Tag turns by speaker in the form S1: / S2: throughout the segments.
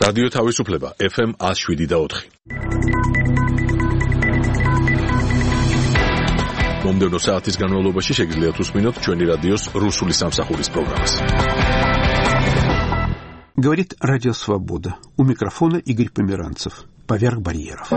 S1: რადიო თავისუფლება FM 107.4. მომდევნო საათის განმავლობაში შეგიძლიათ უსმინოთ ჩვენი რადიოს რუსული სამსახურის პროგრამას.
S2: Говорит Радио Свобода. У микрофона Игорь Померанцев. Поверх барьеров.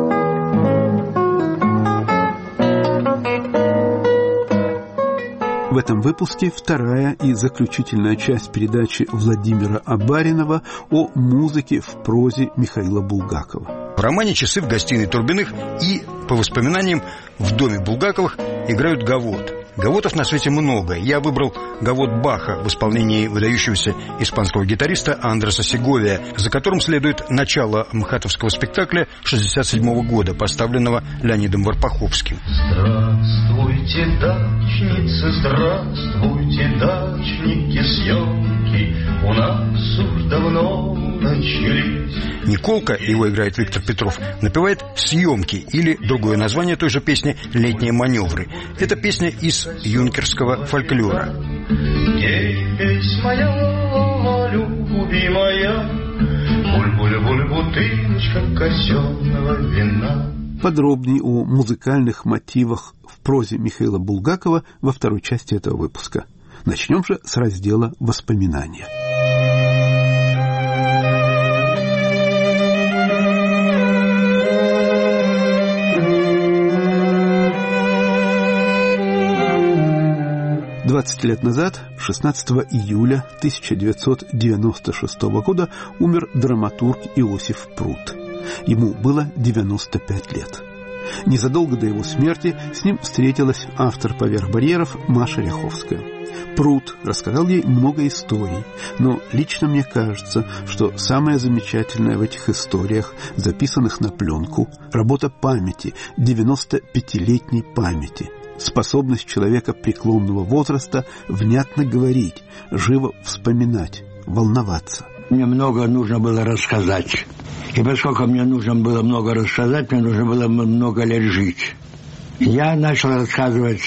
S2: В этом выпуске вторая и заключительная часть передачи Владимира Абаринова о музыке в прозе Михаила Булгакова.
S3: В романе «Часы в гостиной Турбиных» и, по воспоминаниям, в доме Булгаковых играют гавот. Гавотов на свете много. Я выбрал гавот Баха в исполнении выдающегося испанского гитариста Андреса Сеговия, за которым следует начало МХАТовского спектакля 1967 года, поставленного Леонидом Варпаховским.
S4: Здравствуйте, дачницы, здравствуйте, дачники, съемки у нас уж давно начались.
S3: Николка, его играет Виктор Петров, напевает «Съемки» или другое название той же песни «Летние маневры». Это песня из юнкерского фольклора.
S4: Есть моя любимая, буль-буль-буль, бутылочка казенного вина.
S2: Подробнее о музыкальных мотивах в прозе Михаила Булгакова во второй части этого выпуска. Начнем же с раздела «Воспоминания». «20 лет назад, 16 июля 1996 года, умер драматург Иосиф Прут. Ему было 95 лет. Незадолго до его смерти с ним встретилась автор «Поверх барьеров» Маша Ряховская. Прут рассказал ей много историй, но лично мне кажется, что самое замечательное в этих историях, записанных на пленку, работа памяти, 95-летней памяти. Способность человека преклонного возраста внятно говорить, живо вспоминать, волноваться.
S5: Мне много нужно было рассказать. И поскольку мне нужно было много рассказать, мне нужно было много лет жить. Я начал рассказывать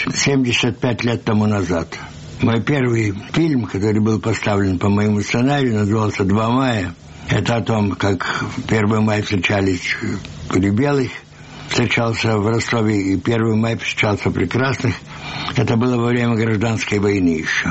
S5: 75 лет тому назад. Мой первый фильм, который был поставлен по моему сценарию, назывался «2 мая». Это о том, как 1 мая встречались при белых, встречался в Ростове, и 1 мая встречался при красных. Это было во время гражданской войны еще.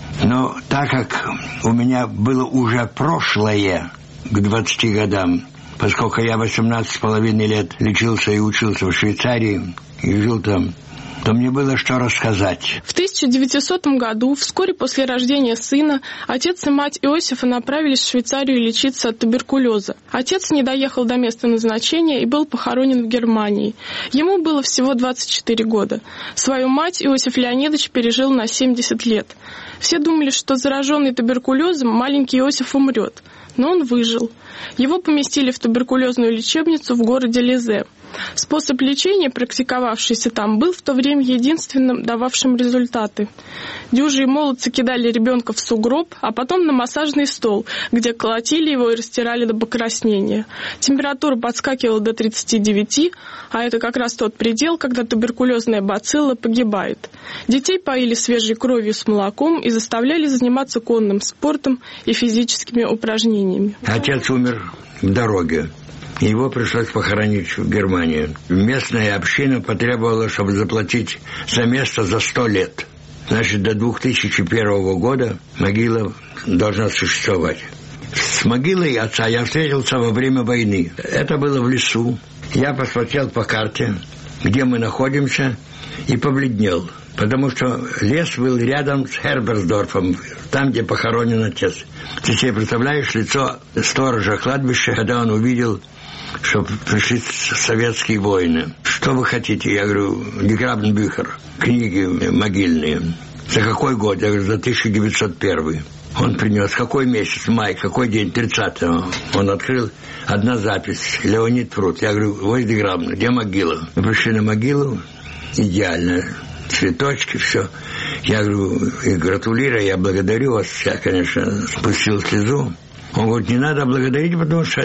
S5: Но так как у меня было уже прошлое к 20 годам, поскольку я 18,5 лет лечился и учился в Швейцарии и жил там, то мне было что рассказать.
S6: В 1900 году, вскоре после рождения сына, отец и мать Иосифа направились в Швейцарию лечиться от туберкулеза. Отец не доехал до места назначения и был похоронен в Германии. Ему было всего 24 года. Свою мать Иосиф Леонидович пережил на 70 лет. Все думали, что зараженный туберкулезом маленький Иосиф умрет, но он выжил. Его поместили в туберкулезную лечебницу в городе Лизе. Способ лечения, практиковавшийся там, был в то время единственным, дававшим результаты. Дюжи и молодцы кидали ребенка в сугроб, а потом на массажный стол, где колотили его и растирали до покраснения. Температура подскакивала до 39, а это как раз тот предел, когда туберкулезная бацилла погибает. Детей поили свежей кровью с молоком и заставляли заниматься конным спортом и физическими упражнениями.
S5: Отец умер в дороге. Его пришлось похоронить в Германии. Местная община потребовала, чтобы заплатить за место за 100 лет. Значит, до 2001 года могила должна существовать. С могилой отца я встретился во время войны. Это было в лесу. Я посмотрел по карте, где мы находимся, и побледнел. Потому что лес был рядом с Херберсдорфом, там, где похоронен отец. Ты себе представляешь лицо сторожа кладбища, когда он увидел, что пришли советские воины. Что вы хотите? Я говорю, Грабенбюхер, книги могильные. За какой год? Я говорю, за 1901. Он принес. Какой месяц? Май. Какой день? 30-го. Он открыл. Одна запись. Леонид Прут. Я говорю, возле Грабна. Где могила? Мы пришли на могилу. Идеально. Цветочки, все. Я говорю, и гратулирую, я благодарю вас. Я, конечно, спустил слезу. Он говорит, не надо благодарить, потому что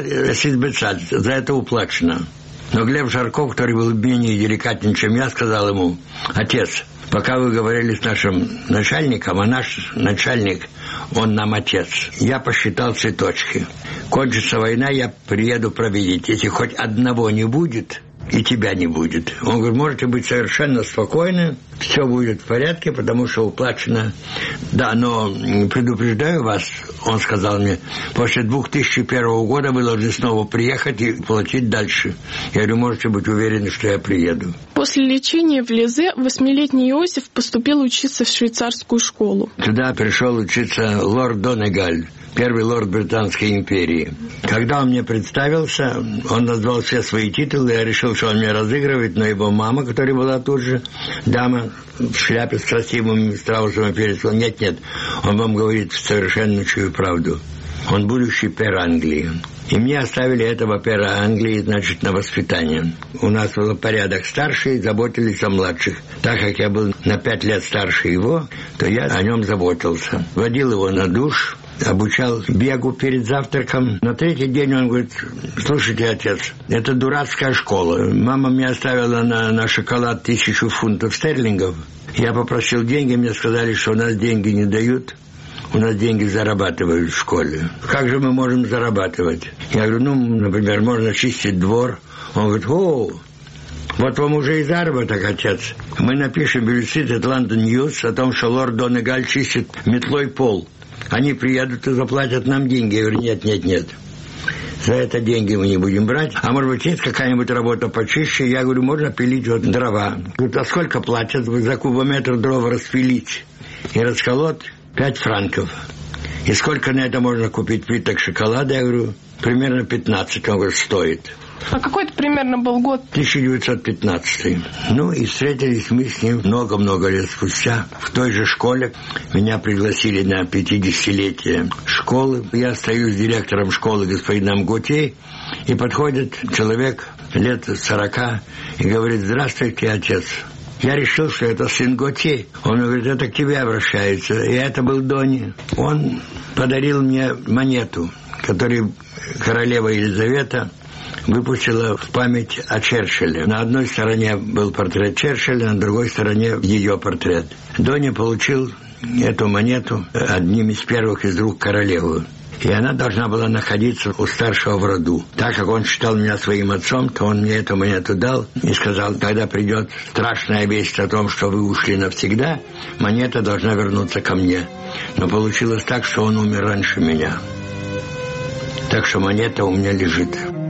S5: за это уплачено. Но Глеб Жарков, который был менее деликатен, чем я, сказал ему, отец, пока вы говорили с нашим начальником, а наш начальник, он нам отец. Я посчитал цветочки. Кончится война, я приеду провидеть. Если хоть одного не будет, и тебя не будет. Он говорит, можете быть совершенно спокойны, все будет в порядке, потому что уплачено. Да, но предупреждаю вас, он сказал мне, после 2001 года вы должны снова приехать и платить дальше. Я говорю, можете быть уверены, что я приеду.
S6: После лечения в Лизе 8-летний Иосиф поступил учиться в швейцарскую школу.
S5: Туда пришел учиться лорд Донегаль, первый лорд Британской империи. Когда он мне представился, он назвал все свои титулы, я решил, что он меня разыгрывает, но его мама, которая была тут же, дама в шляпе с красивым страусом перед, сказала, нет, он вам говорит совершеннейшую правду. Он будущий пэр Англии. И мне оставили этого пэра Англии, значит, на воспитание. У нас был порядок старший, заботились о младших. Так как я был на 5 лет старше его, то я о нем заботился. Водил его на душ, обучал бегу перед завтраком. На 3-й день он говорит, слушайте, отец, это дурацкая школа. Мама мне оставила на шоколад 1000 фунтов стерлингов. Я попросил деньги, мне сказали, что у нас деньги не дают. У нас деньги зарабатывают в школе. Как же мы можем зарабатывать? Я говорю, например, можно чистить двор. Он говорит, вот вам уже и заработок, отец. Мы напишем в Billstead London News о том, что лорд Донегаль чистит метлой пол. Они приедут и заплатят нам деньги. Я говорю, нет. За это деньги мы не будем брать. А может быть, есть какая-нибудь работа почище? Я говорю, можно пилить вот дрова. Говорит, а сколько платят за кубометр дров распилить и расколоть? 5 франков. И сколько на это можно купить плиток шоколада? Я говорю, примерно 15, он говорит, стоит.
S6: А какой это примерно был год?
S5: 1915. И встретились мы с ним много-много лет спустя в той же школе. Меня пригласили на 50-летие школы. Я стою с директором школы, господином Готье, и подходит человек лет 40 и говорит, здравствуйте, отец. Я решил, что это сын Готье. Он говорит, это к тебе обращается. И это был Дони. Он подарил мне монету, которую королева Елизавета выпустила в память о Черчилле. На одной стороне был портрет Черчилля, на другой стороне ее портрет. Дони получил эту монету одним из первых из рук королевы. И она должна была находиться у старшего в роду. Так как он считал меня своим отцом, то он мне эту монету дал и сказал, когда придет страшная весть о том, что вы ушли навсегда, монета должна вернуться ко мне. Но получилось так, что он умер раньше меня. Так что монета у меня лежит.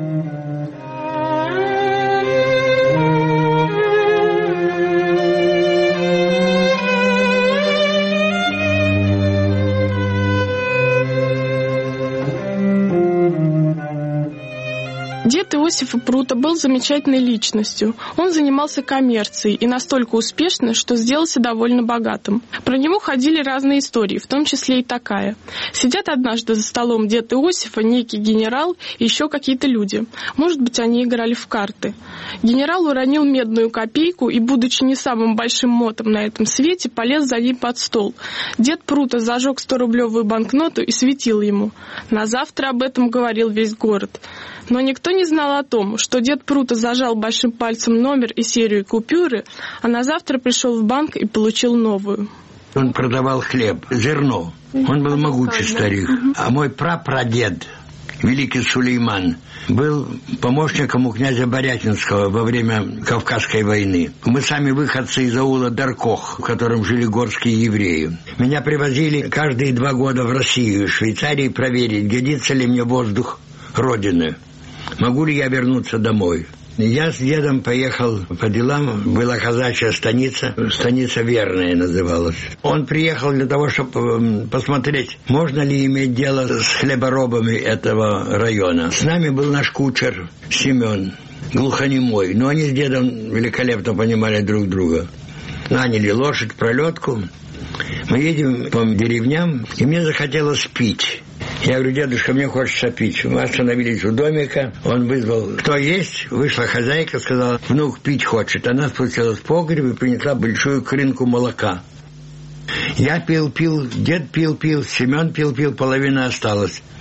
S6: Дед Иосифа Прута был замечательной личностью. Он занимался коммерцией и настолько успешно, что сделался довольно богатым. Про него ходили разные истории, в том числе и такая. Сидят однажды за столом дед Иосифа, некий генерал и еще какие-то люди. Может быть, они играли в карты. Генерал уронил медную копейку и, будучи не самым большим мотом на этом свете, полез за ней под стол. Дед Прута зажег 100-рублевую банкноту и светил ему. На завтра об этом говорил весь город. Но никто не знал о том, что дед Прута зажал большим пальцем номер и серию купюры, а на завтра пришел в банк и получил новую.
S5: Он продавал хлеб, зерно. Он был могучий старик. А мой прапрадед, великий Сулейман, был помощником у князя Борятинского во время Кавказской войны. Мы сами выходцы из аула Даркох, в котором жили горские евреи. Меня привозили каждые 2 года в Россию, в Швейцарии проверить, годится ли мне воздух Родины. Могу ли я вернуться домой? Я с дедом поехал по делам, была казачья станица Верная называлась. Он приехал для того, чтобы посмотреть, можно ли иметь дело с хлеборобами этого района. С нами был наш кучер Семен, глухонемой, но они с дедом великолепно понимали друг друга. Наняли лошадь, пролетку. Мы едем по деревням, и мне захотелось пить. Я говорю, дедушка, мне хочется пить. Мы остановились у домика, он вызвал, кто есть? Вышла хозяйка, сказала, внук пить хочет. Она спустилась в погреб и принесла большую крынку молока. Я пил, дед пил, Семен пил, половина осталась.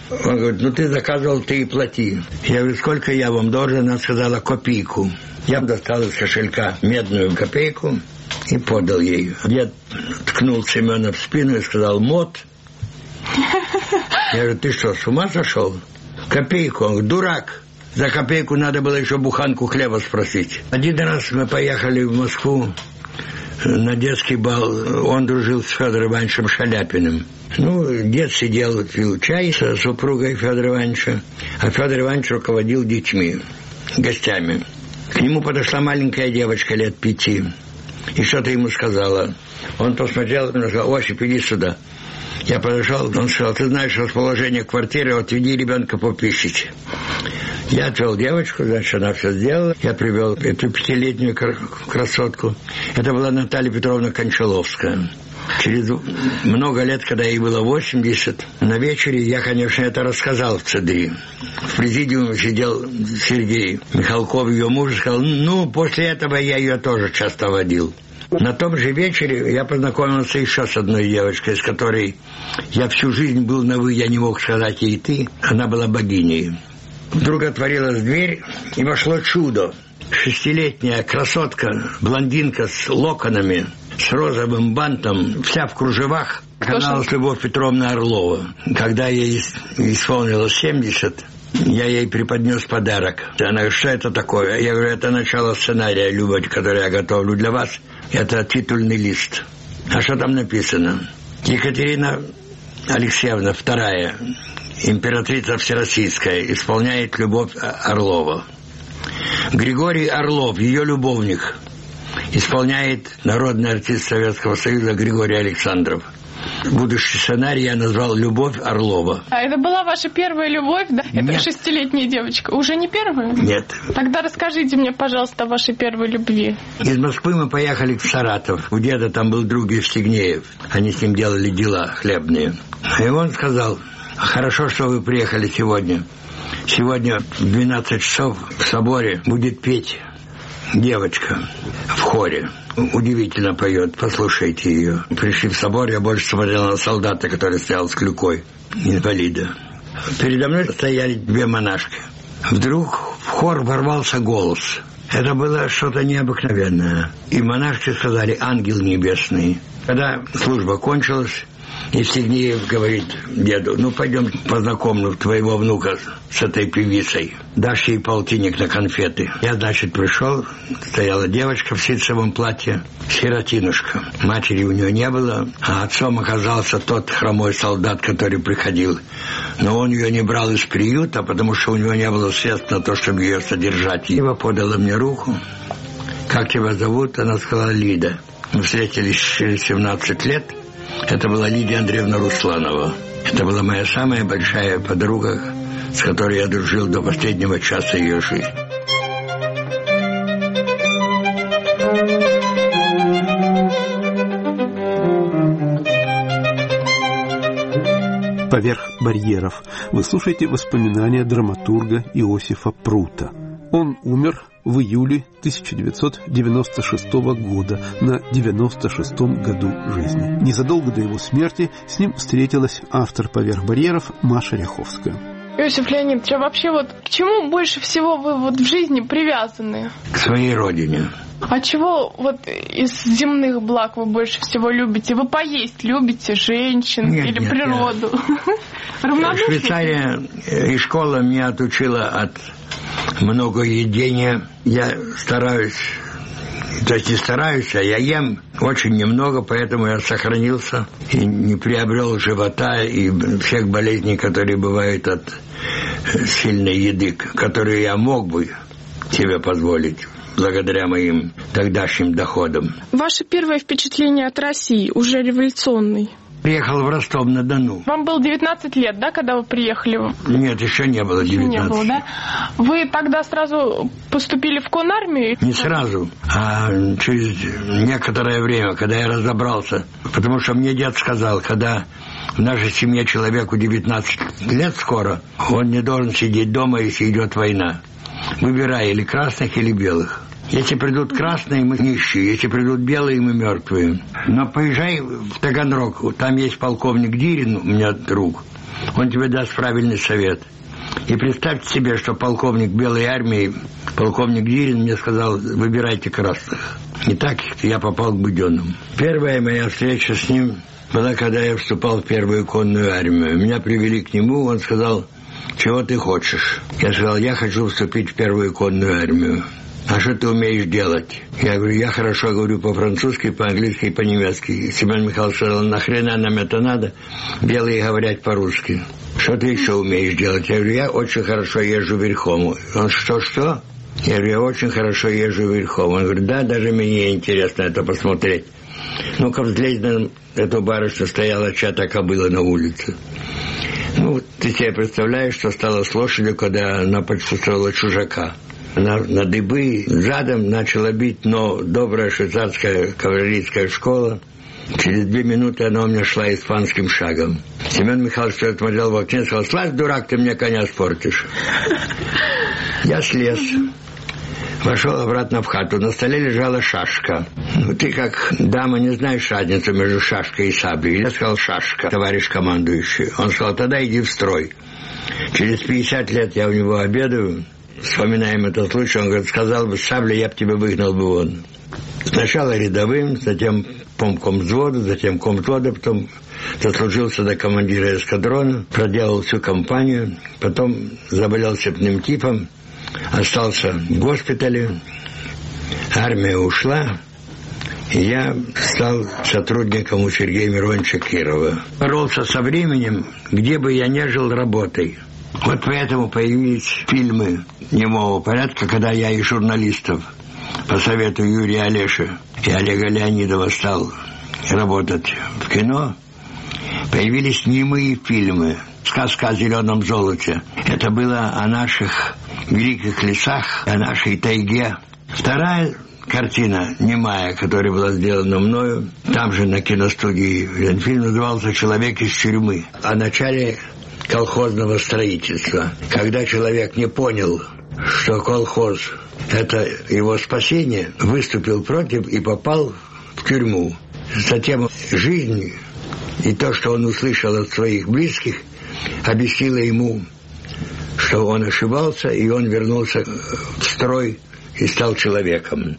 S5: Он говорит, ну ты заказывал, ты и плати. Я говорю, сколько я вам должен? Она сказала, копейку. Я достал из кошелька медную копейку и подал ей. Дед ткнул Семена в спину и сказал, мот. Я говорю, ты что, с ума сошел? Копейку. Он говорит, дурак. За копейку надо было еще буханку хлеба спросить. Один раз мы поехали в Москву на детский бал. Он дружил с Федором Ивановичем Шаляпиным. Ну, дед сидел, пил чай со супругой Федора Ивановича, а Федор Иванович руководил детьми, гостями. К нему подошла маленькая девочка лет 5 и что-то ему сказала. Он посмотрел и сказал, Осип, иди сюда. Я подошел, он сказал, ты знаешь расположение квартиры, отведи ребенка попищить. Я отвел девочку, значит, она все сделала. Я привел эту 5-летнюю красотку. Это была Наталья Петровна Кончаловская. Через много лет, когда ей было 80, на вечере я, конечно, это рассказал в ЦДИ. В президиуме сидел Сергей Михалков, ее муж, сказал, ну, после этого я ее тоже часто водил. На том же вечере я познакомился еще с одной девочкой, с которой я всю жизнь был на «вы», я не мог сказать ей «ты». Она была богиней. Вдруг отворилась дверь, и вошло чудо. 6-летняя красотка, блондинка с локонами, с розовым бантом, вся в кружевах, оказалась Любовь Петровна Орлова. Когда ей исполнилось 70, я ей преподнес подарок. Она говорит, что это такое? Я говорю, это начало сценария, Люба, который я готовлю для вас. Это титульный лист. А что там написано? Екатерина Алексеевна II, императрица Всероссийская, исполняет Любовь Орлова. Григорий Орлов, ее любовник, исполняет народный артист Советского Союза Григорий Александров. Будущий сценарий я назвал «Любовь Орлова».
S6: А это была ваша первая любовь, да?
S5: Нет.
S6: Это 6-летняя девочка. Уже не первая?
S5: Нет.
S6: Тогда расскажите мне, пожалуйста, о вашей первой любви.
S5: Из Москвы мы поехали в Саратов. У деда там был друг Евстигнеев. Они с ним делали дела хлебные. И он сказал, хорошо, что вы приехали сегодня. Сегодня в 12 часов в соборе будет петь девочка в хоре. Удивительно поет, послушайте ее. Пришли в собор, я больше смотрел на солдата, который стоял с клюкой, инвалида. Передо мной стояли 2 монашки. Вдруг в хор ворвался голос. Это было что-то необыкновенное. И монашки сказали «Ангел небесный». Когда служба кончилась, Евстигнеев говорит деду, ну пойдем познакомлю твоего внука с этой певицей. Дашь ей полтинник на конфеты. Я, значит, пришел, стояла девочка в ситцевом платье, сиротинушка. Матери у нее не было, а отцом оказался тот хромой солдат, который приходил. Но он ее не брал из приюта, потому что у него не было средств на то, чтобы ее содержать. Ева подала мне руку. Как тебя зовут? Она сказала Лида. Мы встретились через 17 лет. Это была Лидия Андреевна Русланова. Это была моя самая большая подруга, с которой я дружил до последнего часа ее жизни.
S2: «Поверх барьеров» вы слушаете воспоминания драматурга Иосифа Прута. Он умер в июле 1996 года, на 96-м году жизни. Незадолго до его смерти с ним встретилась автор «Поверх барьеров» Маша Ряховская.
S6: Иосиф Леонидович, а вообще вот к чему больше всего вы вот в жизни привязаны?
S5: К своей родине.
S6: А чего вот из земных благ вы больше всего любите? Вы поесть любите, женщин или природу?
S5: Швейцария и школа меня отучила от многоедения. Я стараюсь, то есть не стараюсь, а я ем очень немного, поэтому я сохранился и не приобрел живота и всех болезней, которые бывают от сильной еды, которые я мог бы себе позволить благодаря моим тогдашним доходам.
S6: Ваше первое впечатление от России, уже революционный?
S5: Приехал в Ростов-на-Дону.
S6: Вам было 19 лет, да, когда вы приехали?
S5: Нет, еще не было 19.
S6: Не было, да? Вы тогда сразу поступили в конармию?
S5: Не сразу, а через некоторое время, когда я разобрался. Потому что мне дед сказал, когда в нашей семье человеку 19 лет скоро, он не должен сидеть дома, если идет война. Выбирай или красных, или белых. Если придут красные, мы нищие. Если придут белые, мы мертвые. Но поезжай в Таганрог. Там есть полковник Дирин, у меня друг. Он тебе даст правильный совет. И представьте себе, что полковник Белой армии, полковник Гирин, мне сказал: выбирайте красных. И так я попал к Буденному. Первая моя встреча с ним была, когда я вступал в первую конную армию. Меня привели к нему, он сказал: чего ты хочешь? Я сказал: я хочу вступить в первую конную армию. А что ты умеешь делать? Я говорю: я хорошо говорю по-французски, по-английски и по-немецки. Семен Михайлович сказал: нахрена нам это надо? Белые говорят по-русски. Что ты еще умеешь делать? Я говорю: я очень хорошо езжу верхом. Он: что? Я говорю: я очень хорошо езжу верхом. Он говорит: да, даже мне интересно это посмотреть. Ну-ка, взглянь на эту барышню, стояла чья-то кобыла на улице. Ну, ты себе представляешь, что стало с лошадью, когда она почувствовала чужака. На дыбы задом начала бить, но добрая швейцарская кавалерийская школа. Через 2 минуты она у меня шла испанским шагом. Семен Михайлович смотрел в окне и сказал: слазь, дурак, ты мне коня спортишь. Я слез. Вошел обратно в хату. На столе лежала шашка. Ну, ты как дама не знаешь разницу между шашкой и саблей. Я сказал: шашка, товарищ командующий. Он сказал: тогда иди в строй. Через 50 лет я у него обедаю. Вспоминаем этот случай. Он говорит: сказал бы сабля, я бы тебя выгнал бы вон. Сначала рядовым, затем помком взвода, затем комвзвода, потом дослужился до командира эскадрона, проделал всю кампанию, потом заболел цепным типом, остался в госпитале, армия ушла, и я стал сотрудником у Сергея Мироновича Кирова. Боролся со временем, где бы я ни жил, работой. Вот поэтому появились фильмы немого порядка, когда я и журналистов по совету Юрия Олеша и Олега Леонидова стал работать в кино. Появились немые фильмы. «Сказка о зеленом золоте». Это было о наших великих лесах, о нашей тайге. Вторая картина немая, которая была сделана мною, там же на киностудии, фильм назывался «Человек из тюрьмы». О начале колхозного строительства. Когда человек не понял, что колхоз – это его спасение, выступил против и попал в тюрьму. Затем жизнь и то, что он услышал от своих близких, объяснило ему, что он ошибался, и он вернулся в строй и стал человеком.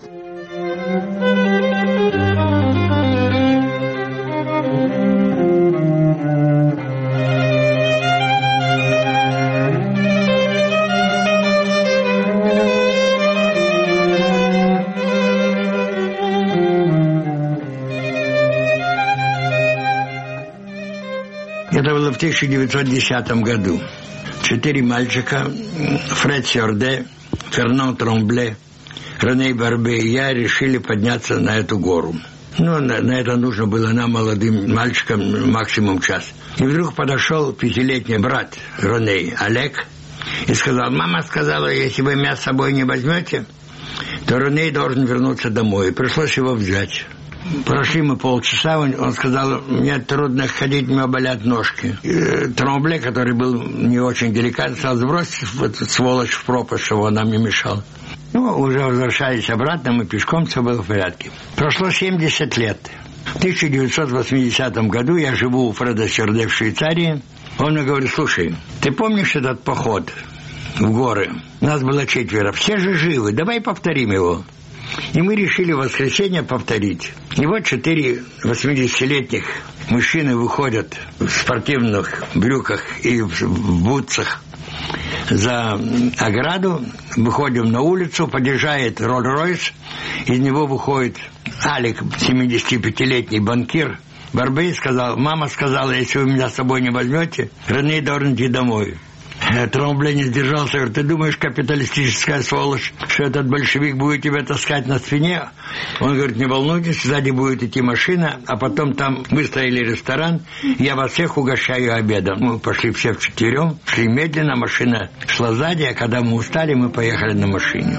S5: Это было в 1910 году. 4 мальчика, Фред Сёрде, Фернан Тромбле, Рене Барбе и я решили подняться на эту гору. Ну, на это нужно было нам, молодым мальчикам, максимум час. И вдруг подошел 5-летний брат Рене, Олег, и сказал: мама сказала, если вы меня с собой не возьмете, то Рене должен вернуться домой. И пришлось его взять. Прошли мы полчаса, он сказал: мне трудно ходить, мне болят ножки. И Тромбле, который был не очень деликатный, сказал: сбрось эту сволочь в пропасть, чтобы он нам не мешал. Ну, уже возвращались обратно, мы пешком, все было в порядке. Прошло 70 лет. В 1980 году я живу у Фреда Сёрде в Швейцарии. Он мне говорит: слушай, ты помнишь этот поход в горы? Нас было 4, все же живы, давай повторим его. И мы решили в воскресенье повторить. И вот 4 80-летних мужчины выходят в спортивных брюках и в бутсах за ограду. Выходим на улицу, подъезжает Роллс-Ройс, из него выходит Алик, 75-летний банкир. Барбей сказал: мама сказала, если вы меня с собой не возьмете, Рене должен идти домой. Тромбле не сдержался, говорит: ты думаешь, капиталистическая сволочь, что этот большевик будет тебя таскать на спине? Он говорит: не волнуйтесь, сзади будет идти машина, а потом там выстроили ресторан, я вас всех угощаю обедом. Мы пошли все вчетвером, шли медленно, машина шла сзади, а когда мы устали, мы поехали на машине.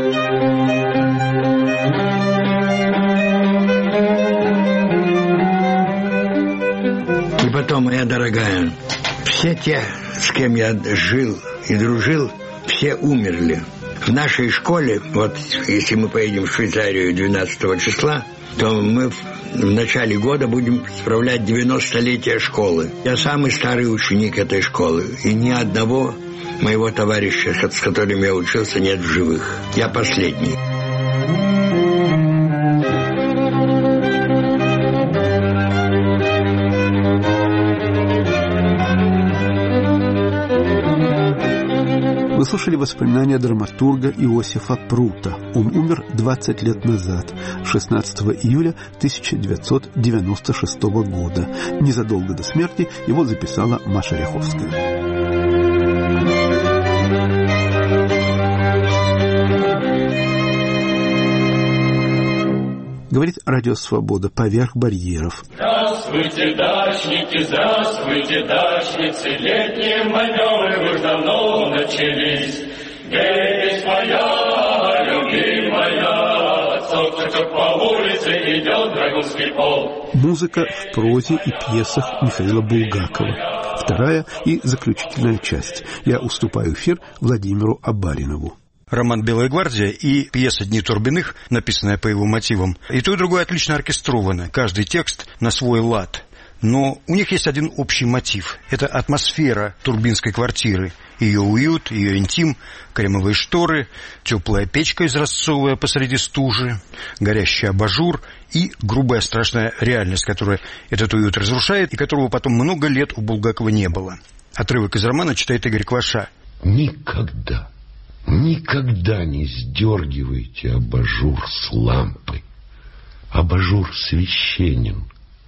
S5: И потом, моя дорогая, все те, с кем я жил и дружил, все умерли. В нашей школе, вот если мы поедем в Швейцарию 12 числа, то мы в начале года будем справлять 90-летие школы. Я самый старый ученик этой школы, и ни одного моего товарища, с которым я учился, нет в живых. Я последний.
S2: Вы слушали воспоминания драматурга Иосифа Прута. Он умер 20 лет назад, 16 июля 1996 года. Незадолго до смерти его записала Маша Ряховская. Говорит Радио Свобода поверх барьеров.
S7: Здравствуйте, дачники, здравствуйте, дачницы, летние маневры уж давно начались. Здесь моя любимая, цок-цок по улице идет драгунский полк.
S2: Музыка в прозе и пьесах Михаила Булгакова. Вторая и заключительная часть. Я уступаю эфир Владимиру Абаринову.
S3: Роман «Белая гвардия» и пьеса «Дни Турбиных», написанная по его мотивам, и то, и другое отлично оркестровано, каждый текст на свой лад. Но у них есть один общий мотив. Это атмосфера турбинской квартиры. Ее уют, ее интим, кремовые шторы, теплая печка изразцовая посреди стужи, горящий абажур и грубая страшная реальность, которая этот уют разрушает и которого потом много лет у Булгакова не было. Отрывок из романа читает Игорь Кваша.
S8: Никогда не сдергивайте абажур с лампы. Абажур священен.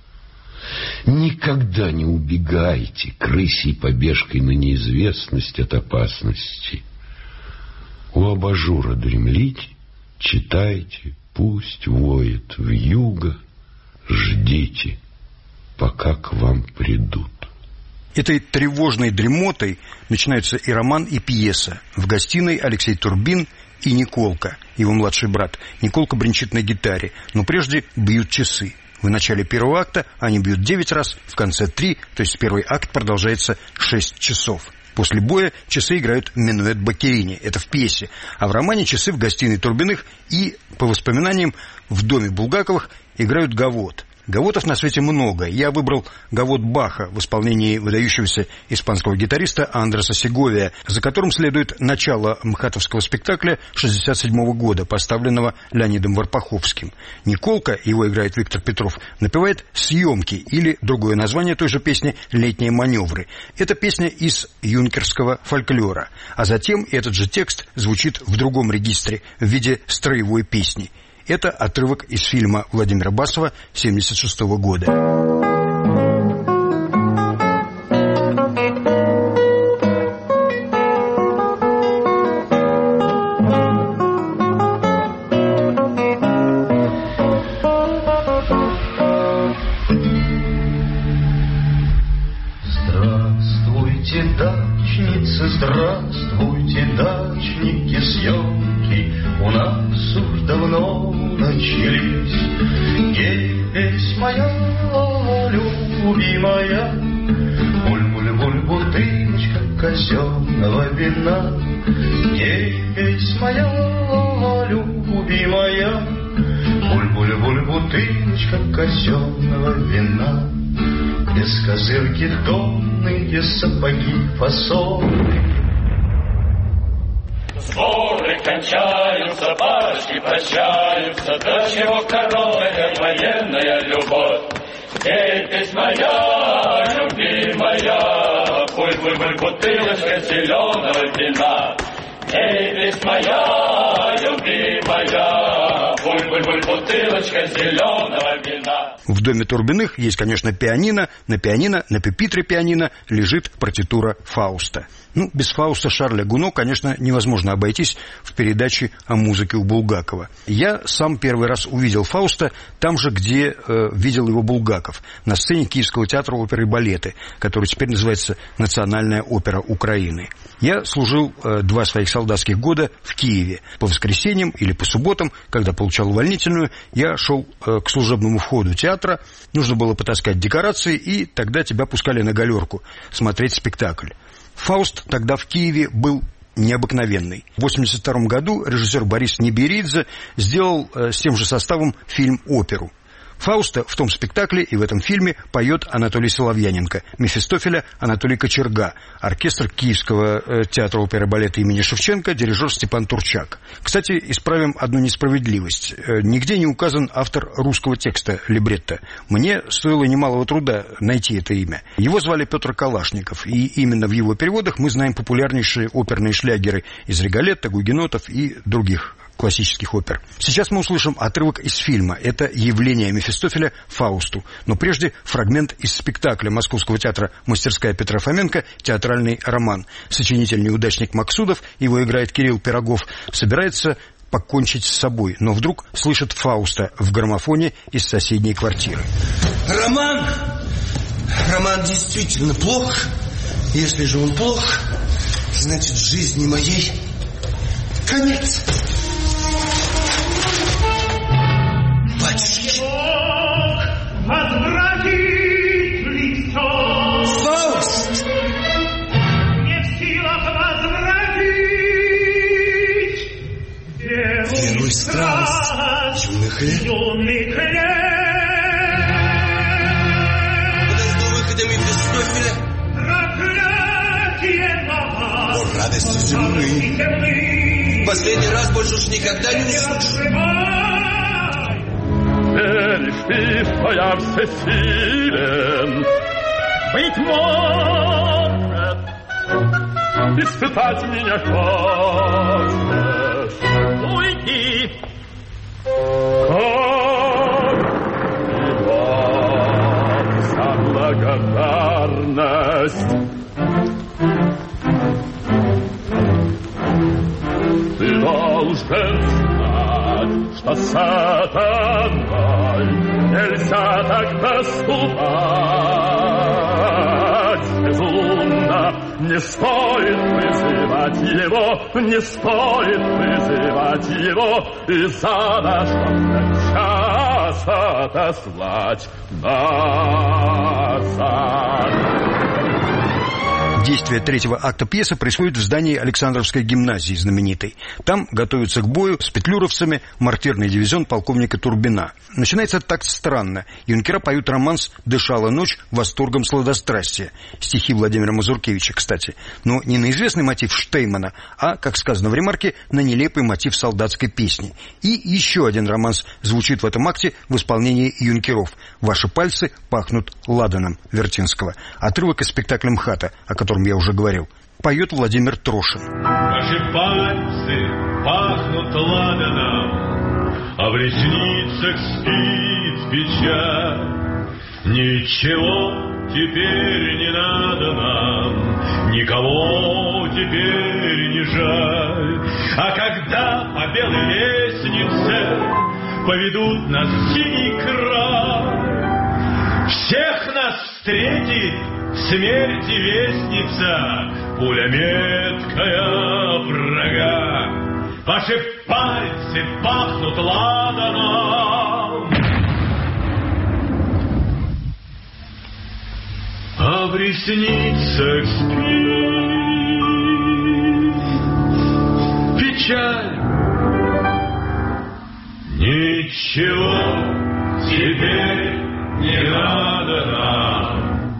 S8: Никогда не убегайте крысей побежкой на неизвестность от опасности. У абажура дремлите, читайте, пусть воет вьюга, ждите, пока к вам придут.
S3: Этой тревожной дремотой начинаются и роман, и пьеса. В гостиной Алексей Турбин и Николка, его младший брат. Николка бренчит на гитаре, но прежде бьют часы. В начале первого акта они бьют 9 раз, в конце 3, то есть первый акт продолжается 6 часов. После боя часы играют минуэт Баккерини, это в пьесе, а в романе часы в гостиной Турбиных и, по воспоминаниям, в доме Булгаковых играют гавот. Гавотов на свете много. Я выбрал гавот Баха в исполнении выдающегося испанского гитариста Андреса Сеговия, за которым следует начало мхатовского спектакля 1967 года, поставленного Леонидом Варпаховским. Николка, его играет Виктор Петров, напевает «Съемки» или другое название той же песни «Летние маневры». Это песня из юнкерского фольклора. А затем этот же текст звучит в другом регистре в виде строевой песни. Это отрывок из фильма Владимира Басова 1976 года.
S4: Здравствуйте, дачницы, здравствуйте, дачники, съемки у нас уж давно начались. Есть моя любимая, буль-буль-буль, бутылочка казенного вина. Есть моя любимая, буль-буль-буль, бутылочка казенного вина. Без козырки тонные сапоги фасоны.
S7: Сборы кончаются, башни прощаются, до чего коровая военная любовь. Здесь моя любимая, буль-буль-буль, бутылочка зеленого вина. Здесь моя любимая, буль-буль-буль, бутылочка зеленого вина.
S3: В доме Турбиных есть, конечно, пианино. На пюпитре пианино лежит партитура Фауста. Без Фауста Шарля Гуно, конечно, невозможно обойтись в передаче о музыке у Булгакова. Я сам первый раз увидел Фауста там же, где видел его Булгаков, на сцене Киевского театра оперы и балета, который теперь называется Национальная опера Украины. Я служил 2 своих солдатских года в Киеве. По воскресеньям или по субботам, когда получал увольнительную, я шел к служебному входу театра, нужно было потаскать декорации, и тогда тебя пускали на галерку смотреть спектакль. Фауст тогда в Киеве был необыкновенный. В 1982 году режиссер Борис Неберидзе сделал с тем же составом фильм-оперу. Фауста в том спектакле и в этом фильме поет Анатолий Соловьяненко, Мефистофеля Анатолий Кочерга, оркестр Киевского театра оперы и балета имени Шевченко, дирижер Степан Турчак. Кстати, исправим одну несправедливость. Нигде не указан автор русского текста либретто. Мне стоило немалого труда найти это имя. Его звали Петр Калашников, и именно в его переводах мы знаем популярнейшие оперные шлягеры из «Риголетто», «Гугенотов» и других классических опер. Сейчас мы услышим отрывок из фильма. Это явление Мефистофеля Фаусту. Но прежде фрагмент из спектакля Московского театра «Мастерская Петра Фоменко» «Театральный роман». Сочинитель-неудачник Максудов, его играет Кирилл Пирогов, собирается покончить с собой, но вдруг слышит Фауста в граммофоне из соседней квартиры.
S9: Роман действительно плох. Если же он плох, значит, жизни моей конец. Батюшки.
S10: Возвратить лицо.
S9: Фауст.
S10: Не в силах возвратить.
S9: Первую страсть юных лет. Подожду выхода Мефистофеля.
S10: Проклятие на вас.
S9: О, радости земные. Последний раз больше уж никогда не услышу.
S7: Веришь ты, что я всесилен? Быть может, испытать меня хочешь? Уйди. Как вам за благодарность? Ты должен знать, что сатаной нельзя так поступать. Безумно не стоит призывать его, не стоит призывать его, и за наш час отослать назад.
S3: Действие третьего акта пьесы происходит в здании Александровской гимназии знаменитой. Там готовятся к бою с петлюровцами мортирный дивизион полковника Турбина. Начинается так странно. Юнкера поют романс «Дышала ночь восторгом сладострастия». Стихи Владимира Мазуркевича, кстати. Но не на известный мотив Штеймана, а, как сказано в ремарке, на нелепый мотив солдатской песни. И еще один романс звучит в этом акте в исполнении юнкеров. «Ваши пальцы пахнут ладаном» Вертинского. Отрывок из спектакля «МХАТа», о котором я уже говорил. Поет Владимир Трошин.
S4: Ваши пальцы пахнут ладаном, а в ресницах спит печаль. Ничего теперь не надо нам, никого теперь не жаль. А когда по белой лестнице поведут нас в синий край, всех нас встретит смерти вестница, пуля меткая врага. Ваши пальцы пахнут ладаном, а в ресницах спит печаль. Ничего теперь не надо нам,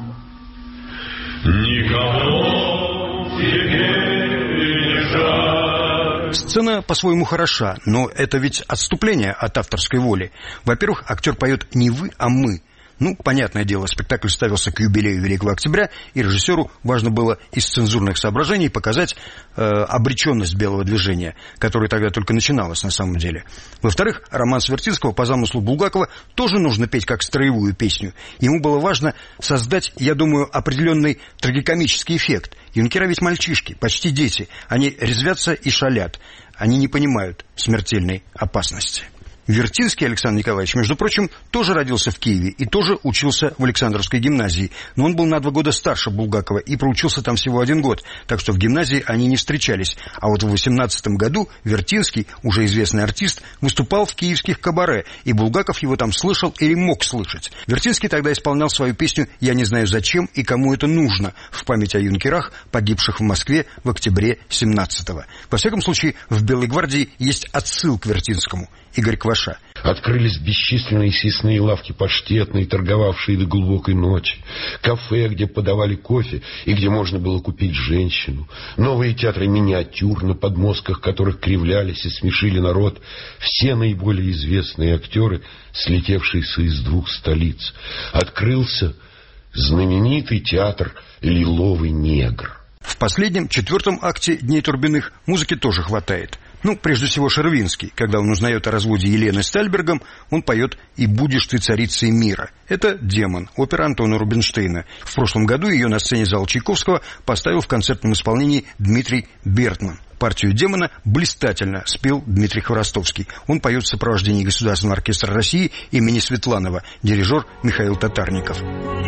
S4: никого теперь не жаль.
S3: Сцена по-своему хороша, но это ведь отступление от авторской воли. Во-первых, актер поет не «вы», а «мы». Ну, понятное дело, спектакль ставился к юбилею Великого Октября, и режиссеру важно было из цензурных соображений показать обреченность белого движения, которое тогда только начиналось на самом деле. Во-вторых, романс Вертинского по замыслу Булгакова тоже нужно петь как строевую песню. Ему было важно создать, я думаю, определенный трагикомический эффект. Юнкера ведь мальчишки, почти дети. Они резвятся и шалят. Они не понимают смертельной опасности. Вертинский Александр Николаевич, между прочим, тоже родился в Киеве и тоже учился в Александровской гимназии, но он был на 2 года старше Булгакова и проучился там всего 1 год, так что в гимназии они не встречались. А вот в 18 году Вертинский, уже известный артист, выступал в киевских кабаре, и Булгаков его там слышал или мог слышать. Вертинский тогда исполнял свою песню «Я не знаю зачем и кому это нужно» в память о юнкерах, погибших в Москве в октябре 17-го. Во всяком случае, в «Белой гвардии» есть отсыл к Вертинскому. Игорь Кваша.
S8: Открылись бесчисленные съестные лавки паштетные, торговавшие до глубокой ночи. Кафе, где подавали кофе и где можно было купить женщину. Новые театры миниатюр, на подмостках которых кривлялись и смешили народ. Все наиболее известные актеры, слетевшиеся из 2 столиц. Открылся знаменитый театр «Лиловый негр».
S3: В последнем, 4-м акте «Дней Турбиных» музыки тоже хватает. Прежде всего Шервинский. Когда он узнает о разводе Елены с Тальбергом, он поет «И будешь ты царицей мира». Это «Демон», опера Антона Рубинштейна. В прошлом году ее на сцене зала Чайковского поставил в концертном исполнении Дмитрий Бертман. Партию «Демона» блистательно спел Дмитрий Хворостовский. Он поет в сопровождении Государственного оркестра России имени Светланова, дирижер Михаил Татарников.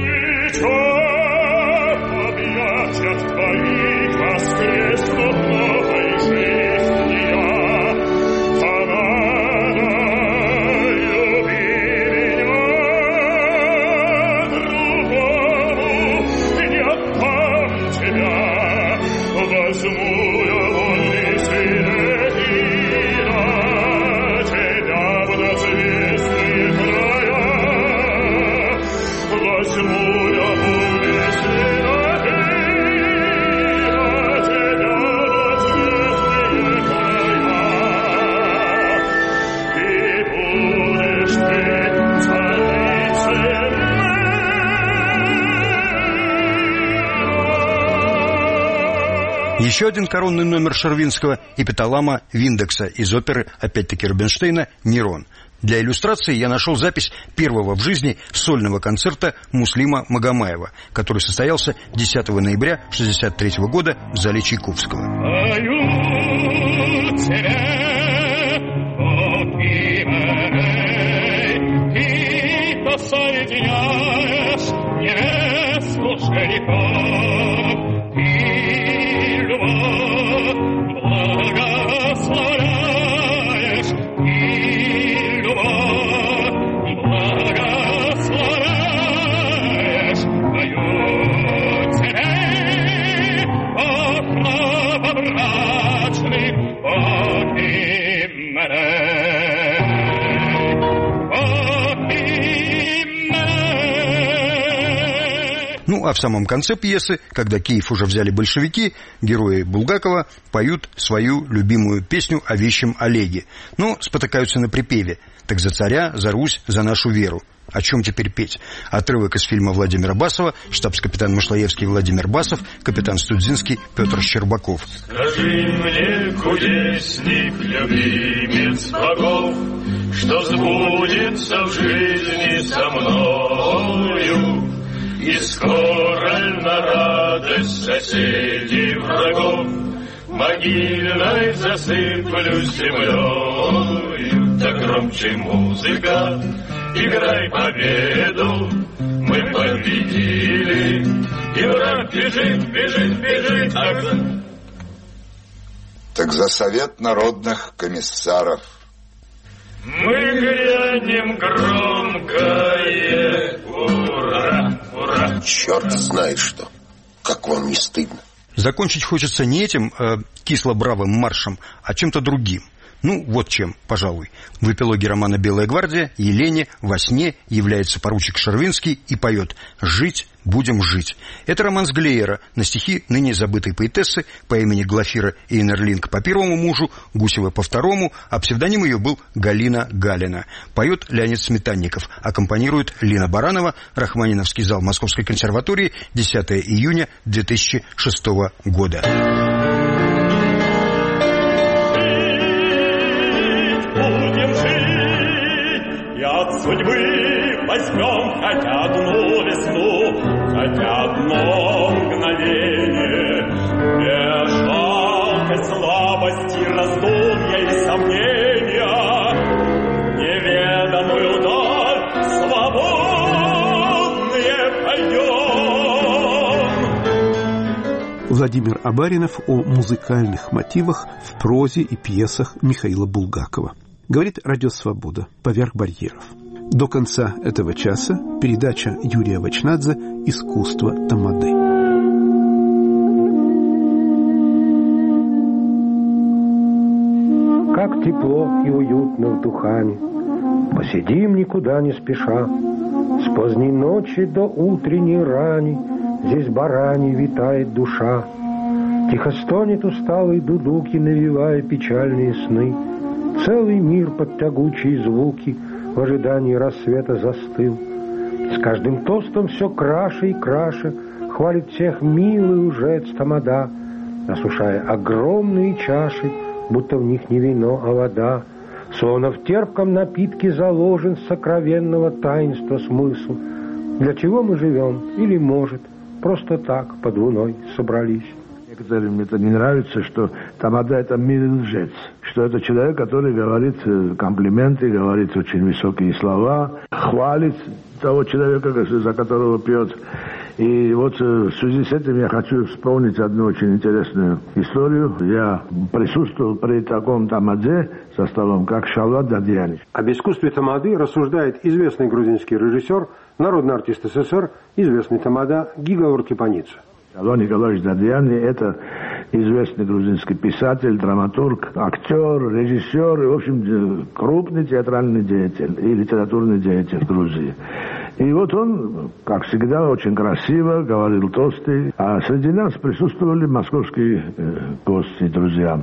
S3: Еще один коронный номер Шервинского – эпиталама Виндекса из оперы, опять-таки Рубинштейна, «Нерон». Для иллюстрации я нашел запись первого в жизни сольного концерта Муслима Магомаева, который состоялся 10 ноября 1963 года в зале Чайковского. А в самом конце пьесы, когда Киев уже взяли большевики, герои Булгакова поют свою любимую песню о вещем Олеге. Но спотыкаются на припеве «Так за царя, за Русь, за нашу веру». О чем теперь петь? Отрывок из фильма Владимира Басова, штабс-капитан Мышлоевский Владимир Басов, капитан Студзинский Петр Щербаков.
S4: Скажи мне, кудесник, любимец богов, что сбудется в жизни со мною, и скоро на радость соседей врагов могильной засыплюсь землею. Да громче музыка, играй победу, мы победили, и враг бежит, бежит, бежит.
S11: Так за совет народных комиссаров.
S4: Мы грянем громкое ура, ура.
S11: Черт знает что. Как вам не стыдно?
S3: Закончить хочется не этим кисло-бравым маршем, а чем-то другим. Вот чем, пожалуй. В эпилоге романа «Белая гвардия» Елене во сне является поручик Шервинский и поет «Жить будем жить». Это роман с Глеера на стихи ныне забытой поэтессы по имени Глафира Эйнерлинг по первому мужу, Гусева по второму, а псевдоним ее был Галина Галина. Поет Леонид Сметанников, аккомпанирует Лина Баранова, Рахманиновский зал Московской консерватории, 10 июня 2006 года.
S10: Будем жить, и от судьбы возьмем хотя одну весну, хотя одно мгновение. Без жалкой слабости, раздумья и сомнения, не
S2: Владимир Абаринов о музыкальных мотивах в прозе и пьесах Михаила Булгакова. Говорит Радио Свобода «Поверх барьеров». До конца этого часа передача Юрия Вачнадзе «Искусство тамады».
S12: Как тепло и уютно в Духане, посидим никуда не спеша, с поздней ночи до утренней рани здесь барани витает душа. Тихо стонет усталый дудуки, навевая печальные сны. Целый мир под тягучие звуки в ожидании рассвета застыл. С каждым тостом все краше и краше хвалит всех милый лжец тамада, осушая огромные чаши, будто в них не вино, а вода. Словно в терпком напитке заложен сокровенного таинства смысл. Для чего мы живем? Или, может, просто так под луной собрались?
S13: Некоторым это не нравится, что тамада — это милый лжец, что это человек, который говорит комплименты, говорит очень высокие слова, хвалит того человека, за которого пьет. И вот в связи с этим я хочу вспомнить одну очень интересную историю. Я присутствовал при таком тамаде со столом, как Шалват Дадьянич.
S14: Об искусстве тамады рассуждает известный грузинский режиссер, народный артист СССР, известный тамада Гигаур Кипаница.
S13: Шалват Николаевич Дадьяни — это известный грузинский писатель, драматург, актер, режиссер и, в общем, крупный театральный деятель и литературный деятель Грузии. И вот он, как всегда, очень красиво говорил тосты, а среди нас присутствовали московские гости, друзья.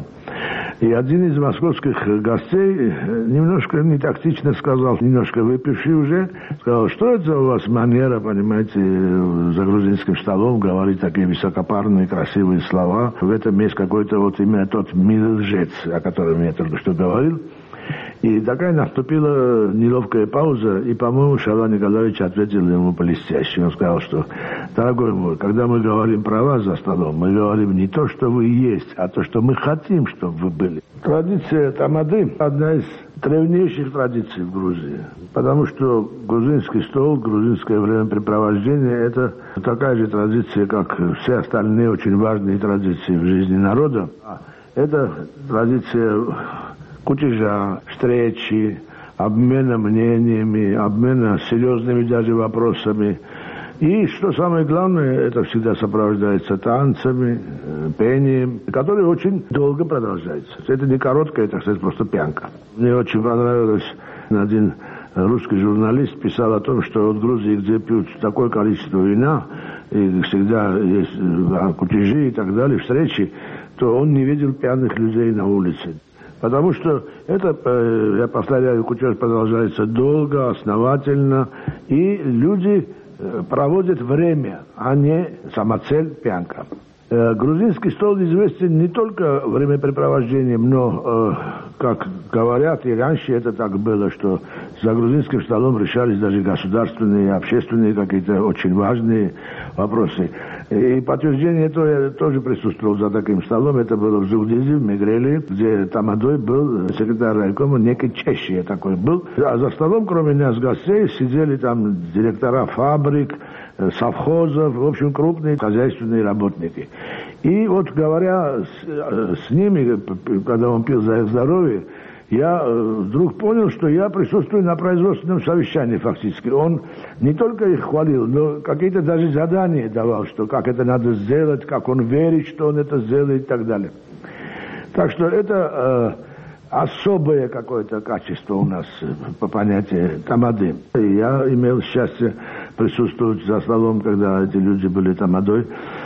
S13: И один из московских гостей немножко нетактично сказал, немножко выпивший уже, сказал, что это у вас манера, понимаете, за грузинским столом говорить такие высокопарные, красивые слова. В этом есть какой-то вот именно тот милый лжец, о котором я только что говорил. И такая наступила неловкая пауза, и, по-моему, Шалват Николаевич ответил ему блестяще. Он сказал, что, дорогой мой, когда мы говорим про вас за столом, мы говорим не то, что вы есть, а то, что мы хотим, чтобы вы были. Традиция тамады – одна из древнейших традиций в Грузии, потому что грузинский стол, грузинское времяпрепровождение – это такая же традиция, как все остальные очень важные традиции в жизни народа. Это традиция кутежа, встречи, обмена мнениями, обмена серьезными даже вопросами. И, что самое главное, это всегда сопровождается танцами, пением, которые очень долго продолжаются. Это не короткая, это, кстати, просто пьянка. Мне очень понравилось, один русский журналист писал о том, что в Грузии, где пьют такое количество вина, и всегда есть кутежи и так далее, встречи, то он не видел пьяных людей на улице. Потому что это, я повторяю, кутеж продолжается долго, основательно, и люди проводят время, а не самоцель пьянка. Грузинский стол известен не только времяпрепровождением, но, как говорят, и раньше это так было, что за грузинским столом решались даже государственные, общественные какие-то очень важные вопросы. И подтверждение этого я тоже присутствовал за таким столом. Это было в Зулдизе, в Мегрели, где тамадой был секретарь райкома, некий Чещия такой был. А за столом, кроме нас, гостей, сидели там директора фабрик, совхозов, в общем, крупные хозяйственные работники. И вот говоря с ними, когда он пил за их здоровье, я вдруг понял, что я присутствую на производственном совещании фактически. Он не только их хвалил, но какие-то даже задания давал, что как это надо сделать, как он верит, что он это сделает и так далее. Так что это особое какое-то качество у нас по понятию тамады. И я имел счастье присутствовать за столом, когда эти люди были тамадой.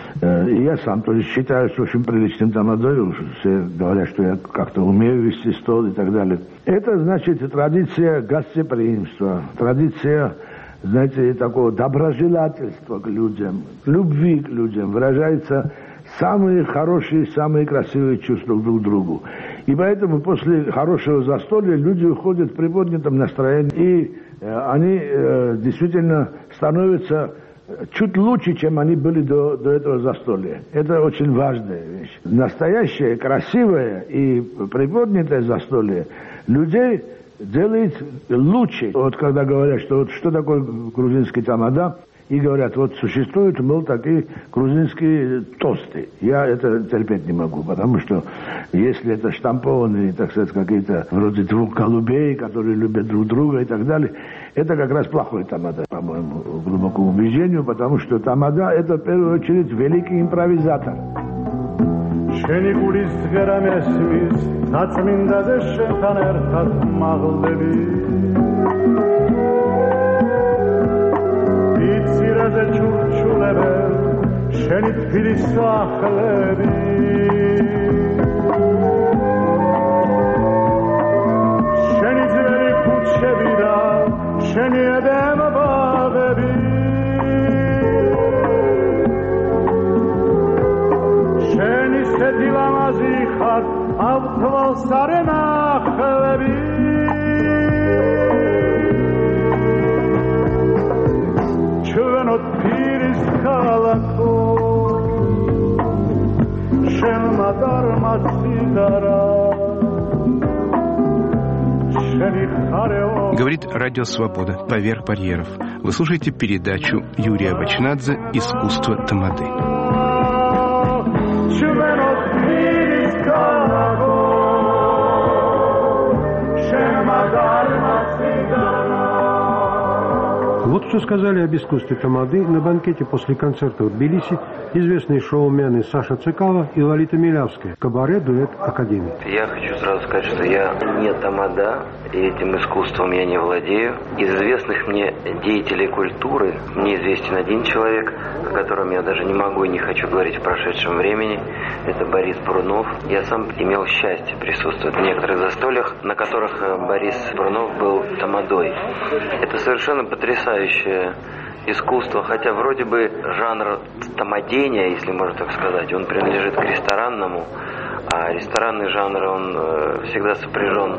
S13: И я сам тоже считаюсь очень приличным тамадой. Все говорят, что я как-то умею вести стол и так далее. Это значит традиция гостеприимства, традиция, знаете, такого доброжелательства к людям, любви к людям. Выражается самые хорошие, самые красивые чувства друг к другу. И поэтому после хорошего застолья люди уходят в приподнятом настроении, и они действительно становятся чуть лучше, чем они были до этого застолья. Это очень важная вещь. Настоящее, красивое и приподнятое застолье людей делает лучше. Вот когда говорят, что вот что такое грузинский тамада, и говорят, вот существуют, мол, такие грузинские тосты. Я это терпеть не могу, потому что если это штампованные, так сказать, какие-то вроде двух голубей, которые любят друг друга и так далее, это как раз плохой тамада, по моему глубокому убеждению, потому что тамада — это в первую очередь великий импровизатор.
S15: შენი გულის ღერა მესმის დაწმინდაზე შენთან ერთად მაღლდები იცირაზე ჩურჩულებენ შენი თბილის სახლები შენი ძველი ქუჩები და შენი ედემ ბაღები შენი სეთი ლამაზი ხარ ავთვალს არენახლები ჩვენო თბილის ქალაქო შენმა დარმა სიდარა შენი ხარეო.
S2: Говорит Радио Свобода. Поверх барьеров. Вы слушаете передачу Юрия Бачнадзе «Искусство тамады».
S14: Вот что сказали об искусстве тамады на банкете после концерта в Тбилиси известные шоумены Саша Цикало и Лолита Милявская, кабаре-дуэт «Академия».
S16: Я хочу сразу сказать, что я не тамада, и этим искусством я не владею. Из известных мне деятелей культуры мне известен один человек, о котором я даже не могу и не хочу говорить в прошедшем времени. Это Борис Брунов. Я сам имел счастье присутствовать на некоторых застольях, на которых Борис Брунов был тамадой. Это совершенно потрясающее искусство, хотя вроде бы жанр тамадения, если можно так сказать, он принадлежит к ресторанному, а ресторанный жанр, он всегда сопряжен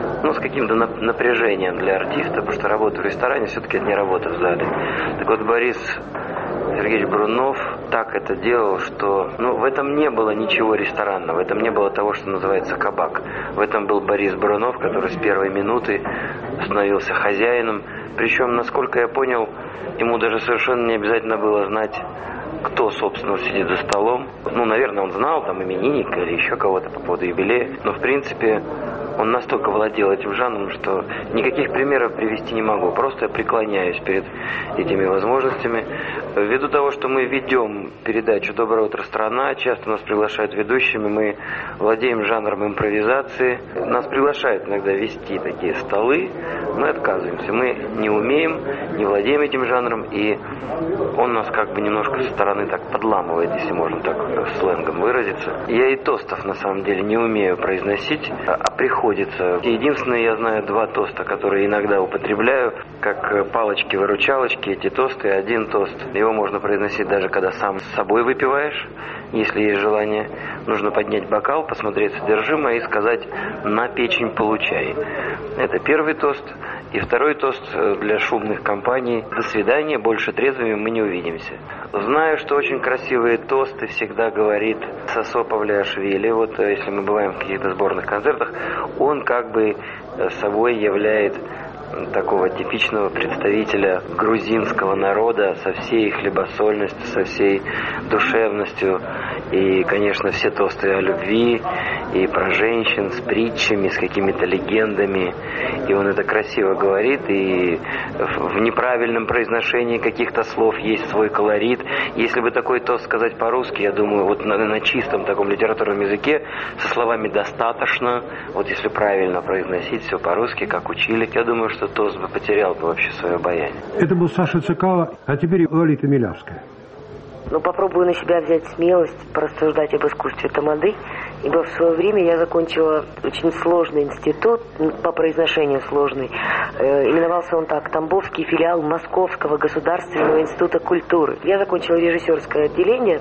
S16: с каким-то напряжением для артиста, потому что работа в ресторане все-таки это не работа в зале. Так вот, Борис Сергеевич Брунов так это делал, что в этом не было ничего ресторанного, в этом не было того, что называется кабак. В этом был Борис Брунов, который с первой минуты становился хозяином. Причем, насколько я понял, ему даже совершенно не обязательно было знать, кто, собственно, сидит за столом. Наверное, он знал, там, именинника или еще кого-то по поводу юбилея. Но, в принципе, он настолько владел этим жанром, что никаких примеров привести не могу. Просто я преклоняюсь перед этими возможностями. Ввиду того, что мы ведем передачу «Доброе утро, страна», часто нас приглашают ведущими, мы владеем жанром импровизации. Нас приглашают иногда вести такие столы, мы отказываемся. Мы не умеем, не владеем этим жанром, и он нас как бы немножко со стороны так подламывает, если можно так сленгом выразиться. Я и тостов на самом деле не умею произносить, а приходится. Единственное, я знаю два тоста, которые иногда употребляю, как палочки-выручалочки, эти тосты. Один тост, его можно произносить даже когда сам с собой выпиваешь, если есть желание. Нужно поднять бокал, посмотреть содержимое и сказать «на печень получай». Это первый тост. И второй тост для шумных компаний: «До свидания, больше трезвыми мы не увидимся». Знаю, что очень красивые тосты всегда говорит Сосо Павлиашвили. Вот если мы бываем в каких-то сборных концертах, он как бы собой являет такого типичного представителя грузинского народа со всей хлебосольностью, со всей душевностью. И, конечно, все тосты о любви, и про женщин с притчами, с какими-то легендами. И он это красиво говорит, и в неправильном произношении каких-то слов есть свой колорит. Если бы такой тост сказать по-русски, я думаю, вот на чистом таком литературном языке, со словами «достаточно», вот если правильно произносить все по-русски, как учили, я думаю, что тост бы потерял бы вообще свое обаяние.
S14: Это был Саша Цикало, а теперь Лолита Милявская.
S17: Попробую на себя взять смелость порассуждать об искусстве тамады, ибо в свое время я закончила очень сложный институт, по произношению сложный. Именовался он так: Тамбовский филиал Московского государственного института культуры. Я закончила режиссерское отделение,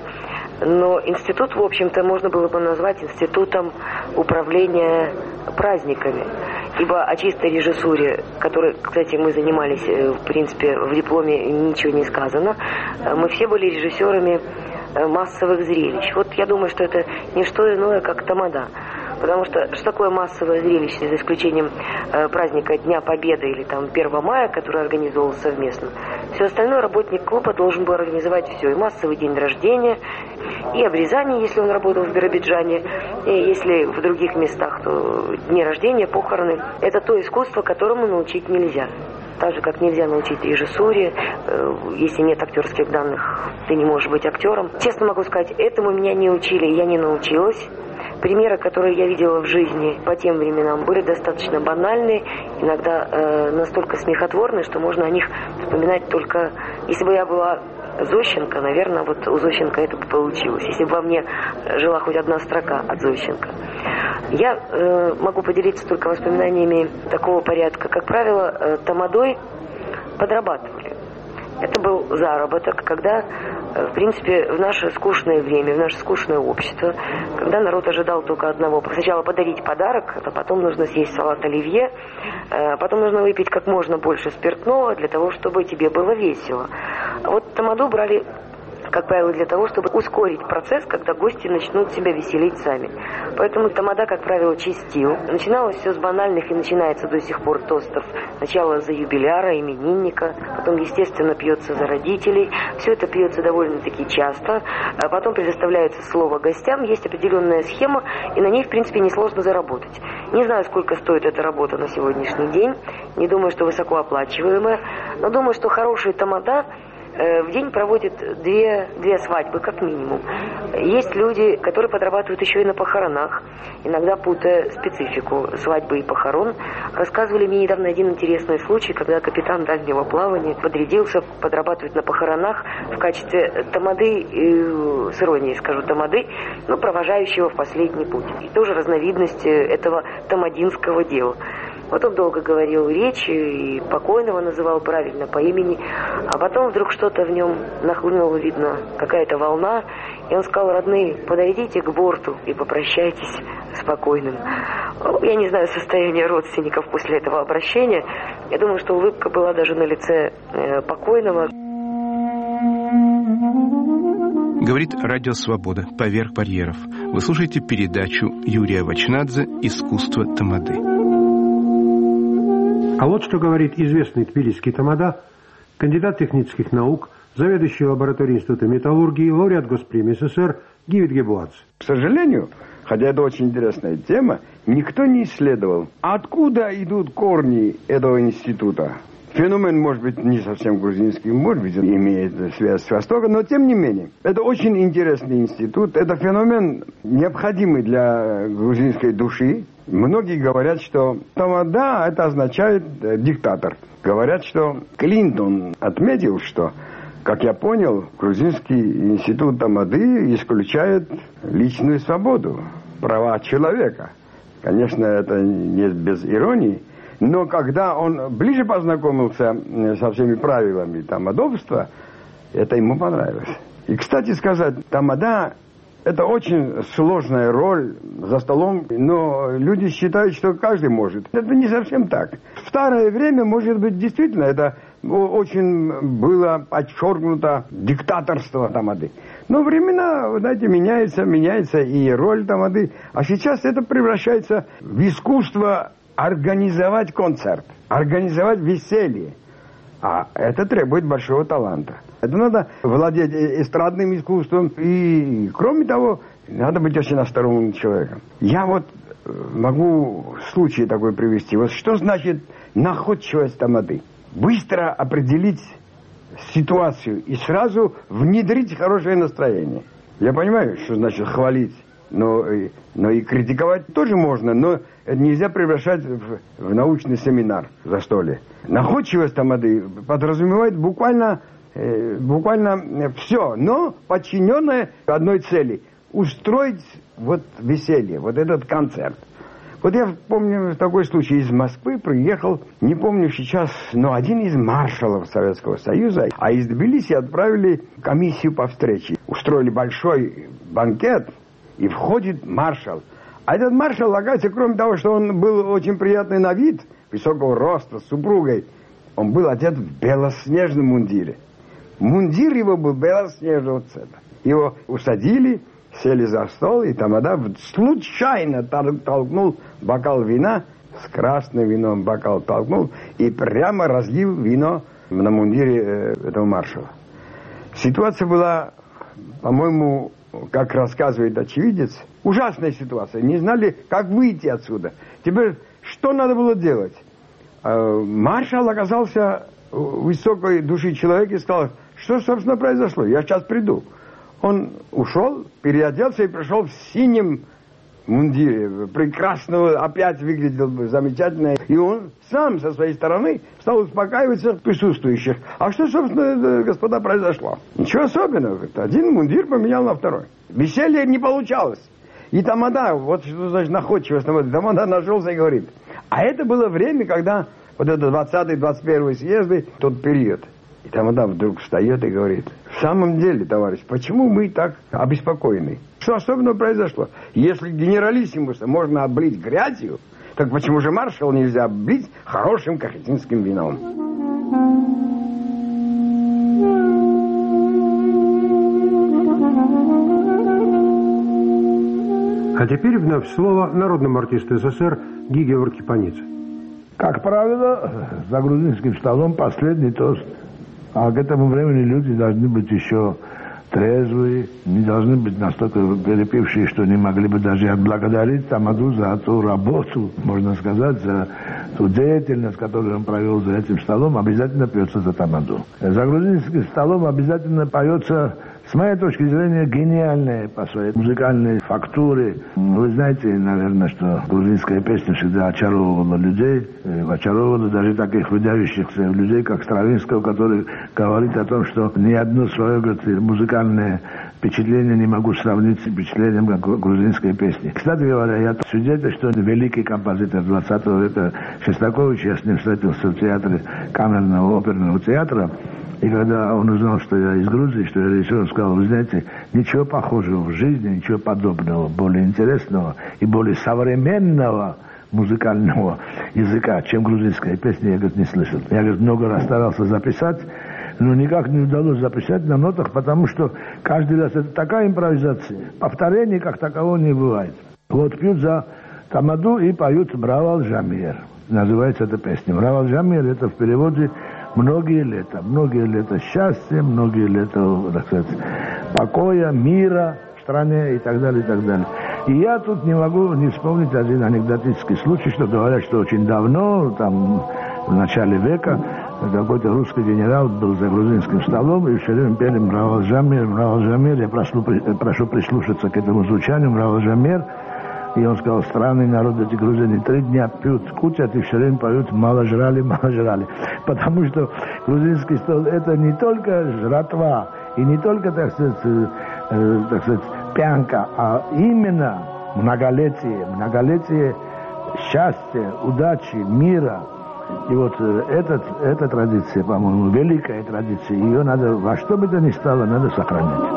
S17: но институт, в общем-то, можно было бы назвать институтом управления праздниками. Ибо о чистой режиссуре, которой, кстати, мы занимались, в принципе, в дипломе ничего не сказано, мы все были режиссерами массовых зрелищ. Вот я думаю, что это не что иное, как тамада. Потому что такое массовое зрелище, за исключением праздника Дня Победы или там 1 мая, который организовывался совместно, все остальное работник клуба должен был организовать все. И массовый день рождения, и обрезание, если он работал в Биробиджане, и если в других местах, то дни рождения, похороны. Это то искусство, которому научить нельзя. Так же, как нельзя научить режиссуре, если нет актерских данных, ты не можешь быть актером. Честно могу сказать, этому меня не учили, я не научилась. Примеры, которые я видела в жизни по тем временам, были достаточно банальные, иногда настолько смехотворные, что можно о них вспоминать только... Если бы я была Зощенко, наверное, вот у Зощенко это бы получилось. Если бы во мне жила хоть одна строка от Зощенко. Я могу поделиться только воспоминаниями такого порядка. Как правило, тамадой подрабатывали. Это был заработок, когда, в принципе, в наше скучное время, в наше скучное общество, когда народ ожидал только одного. Сначала подарить подарок, а потом нужно съесть салат оливье, потом нужно выпить как можно больше спиртного для того, чтобы тебе было весело. А вот тамаду брали, как правило, для того, чтобы ускорить процесс, когда гости начнут себя веселить сами. Поэтому тамада, как правило, чистил. Начиналось все с банальных и начинается до сих пор тостов. Сначала за юбиляра, именинника, потом, естественно, пьется за родителей. Все это пьется довольно-таки часто. А потом предоставляется слово гостям. Есть определенная схема, и на ней, в принципе, несложно заработать. Не знаю, сколько стоит эта работа на сегодняшний день. Не думаю, что высокооплачиваемая. Но думаю, что хорошая тамада в день проводят две свадьбы, как минимум. Есть люди, которые подрабатывают еще и на похоронах, иногда путая специфику свадьбы и похорон. Рассказывали мне недавно один интересный случай, когда капитан дальнего плавания подрядился подрабатывать на похоронах в качестве тамады, с иронией скажу тамады, но провожающего в последний путь. И тоже разновидность этого тамадинского дела. Вот он долго говорил речь и покойного называл правильно по имени, а потом вдруг что-то в нем нахлынуло, видно, какая-то волна, и он сказал: родные, подойдите к борту и попрощайтесь с покойным. Я не знаю состояние родственников после этого обращения. Я думаю, что улыбка была даже на лице покойного.
S2: Говорит Радио Свобода «Поверх барьеров». Вы слушаете передачу Юрия Вачнадзе «Искусство тамады».
S14: А вот что говорит известный тбилисский тамада, кандидат технических наук, заведующий лабораторией Института металлургии, лауреат Госпремии СССР Гивит Гебуац.
S18: К сожалению, хотя это очень интересная тема, никто не исследовал, откуда идут корни этого института. Феномен, может быть, не совсем грузинский, может быть, имеет связь с Востоком, но тем не менее. Это очень интересный институт, это феномен необходимый для грузинской души. Многие говорят, что тамада это означает диктатор. Говорят, что Клинтон отметил, что, как я понял, грузинский институт тамады исключает личную свободу, права человека. Конечно, это не без иронии. Но когда он ближе познакомился со всеми правилами тамадовства, это ему понравилось. И, кстати сказать, тамада – это очень сложная роль за столом, но люди считают, что каждый может. Это не совсем так. В старое время, может быть, действительно, это очень было подчеркнуто диктаторство тамады. Но времена, вы знаете, меняется и роль тамады. А сейчас это превращается в искусство организовать концерт, организовать веселье. А это требует большого таланта. Это надо владеть эстрадным искусством. И, кроме того, надо быть очень осторожным человеком. Я вот могу случай такой привести. Вот что значит находчивость тамады? Быстро определить ситуацию и сразу внедрить хорошее настроение. Я понимаю, что значит хвалить. Но и критиковать тоже можно, но это нельзя превращать в научный семинар застолье. Находчивость тамады подразумевает буквально все, но подчиненное одной цели – устроить вот веселье, вот этот концерт. Вот я помню такой случай, из Москвы приехал, не помню сейчас, но один из маршалов Советского Союза, а из Тбилиси отправили комиссию по встрече. Устроили большой банкет, и входит маршал. А этот маршал, оказывается, кроме того, что он был очень приятный на вид, высокого роста, с супругой, он был одет в белоснежном мундире. Мундир его был белоснежного цвета. Его усадили, сели за стол, и Тамада случайно толкнул бокал вина, с красным вином бокал толкнул, и прямо разлил вино на мундире этого маршала. Ситуация была, по-моему, как рассказывает очевидец, ужасная ситуация. Не знали, как выйти отсюда. Теперь, что надо было делать? Маршал оказался высокой души человек и сказал, что, собственно, произошло? Я сейчас приду. Он ушел, переоделся и пришел в синем мундире. Прекрасно, опять выглядел замечательно. И он сам со своей стороны стал успокаивать всех присутствующих. А что, собственно, господа, произошло? Ничего особенного. Один мундир поменял на второй. Веселье не получалось. И Тамада, вот что значит находчивость, Тамада нашелся и говорит. А это было время, когда вот это 20-й, 21-й съезды, тот период. И Тамада вдруг встает и говорит, в самом деле, товарищ, почему мы так обеспокоены? Что особенного произошло? Если генералиссимуса можно облить грязью, так почему же маршал нельзя облить хорошим кахетинским вином?
S14: А теперь вновь слово народному артисту СССР Гиге Варкипанице.
S13: Как правило, за грузинским столом последний тост. А к этому времени люди должны быть еще трезвые, не должны быть настолько перепившие, что не могли бы даже отблагодарить Тамаду за ту работу, можно сказать, за ту деятельность, которую он провел за этим столом. Обязательно пьется за Тамаду. За грузинским столом обязательно поется, с моей точки зрения, гениальная по своей музыкальной фактуре. Вы знаете, наверное, что грузинская песня всегда очаровывала людей, очаровывала даже таких выдающихся людей, как Стравинского, который говорит о том, что ни одно свое, говорит, музыкальное впечатление не могу сравнить с впечатлением грузинской песни. Кстати говоря, я свидетель, что великий композитор 20 века Шостакович, я с ним встретился в театре камерного оперного театра. И когда он узнал, что я из Грузии, что я режиссер, он сказал, вы знаете, ничего похожего в жизни, ничего подобного, более интересного и более современного музыкального языка, чем грузинская песня, я, говорит, не слышал. Я, говорит, много раз старался записать, но никак не удалось записать на нотах, потому что каждый раз это такая импровизация. Повторений как такового не бывает. Вот пьют за Тамаду и поют «Бравал Жамир». Называется эта песня. «Бравал Жамир» это в переводе многие лета счастья, многие лета, так сказать, покоя, мира в стране и так далее, и так далее. И я тут не могу не вспомнить один анекдотический случай, что говорят, что очень давно, там, в начале века, какой-то русский генерал был за грузинским столом, и все время пели «Бравал Жамир», «Бравал Жамир». Я прошу прислушаться к этому звучанию «Бравал Жамир». И он сказал, странный народ, эти грузины 3 дня пьют, кутят и все время поют «мало жрали». Потому что грузинский стол это не только жратва и не только, так сказать, пьянка, а именно многолетие счастья, удачи, мира. И вот эта традиция, по-моему, великая традиция, ее надо во что бы то ни стало, надо сохранять.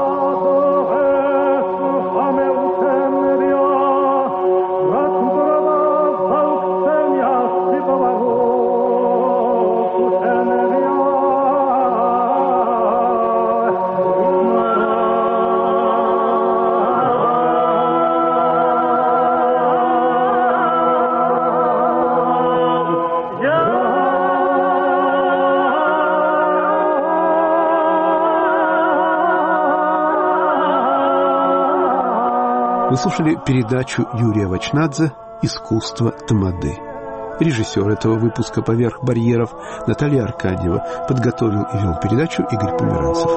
S2: Вы слушали передачу Юрия Вачнадзе «Искусство тамады». Режиссер этого выпуска «Поверх барьеров» Наталья Аркадьева. Подготовил и вел передачу Игорь Померанцев.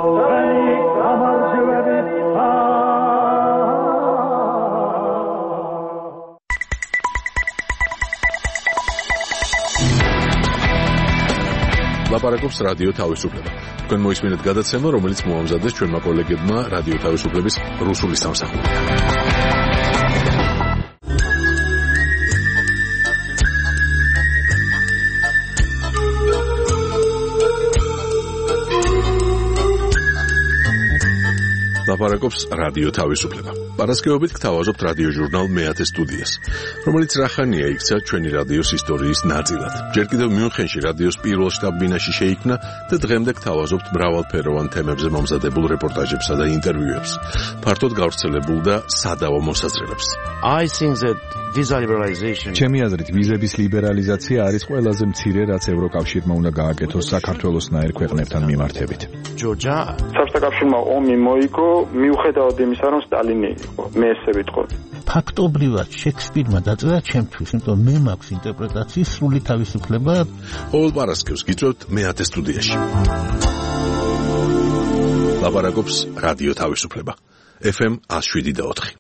S1: ლაპარაკობს რადიო თავისუფლება. თქვენ მოისმინეთ გადაცემა, რომელიც მოამზადეს ჩვენმა კოლეგებმა რადიო თავისუფლების რუსული სამსახურიდან. ლაპარაკობს რადიო თავისუფლება. პარასკევობით გთავაზობთ რადიო ჟურნალ მეათე სტუდიას, რომელიც რახანია იქცა ჩვენი რადიოს ისტორიის ნაწილად. ჯერ კიდევ მიუნხენში რადიოს პირველ შტაბ-ბინაში შეიქმნა და დღემდე გთავაზობთ მრავალფეროვან თემებზე მომზადებულ რეპორტაჟებსა და ინტერვიუებს, ფართოდ გავრცელებულ და სადავო მოსაზრებებს.
S19: ჩემი აზრით, ვიზების ლიბერალიზაცია არის ყველაზე მცირე, რაც ევროკავშირმა უნდა გააკეთოს საქართველოსნაირ ქვეყნებთან მიმართებით.
S20: საბჭოთა კავშირმა ომი მოიგო, მიუხედავად იმისა, რომ სტალინი იყო, მე ესე ვიტყოდი.
S21: ფაქტობრივად შექსპირმა დაწერა ჩემთვის, იმიტომ მე მაქვს ინტერპრეტაციის სრული თავისუფლება.
S1: ყოველ პარასკევს გიწევთ მეათე სტუდიაში. ლაპარაკობს რადიო თავისუფლება. FM 107.4.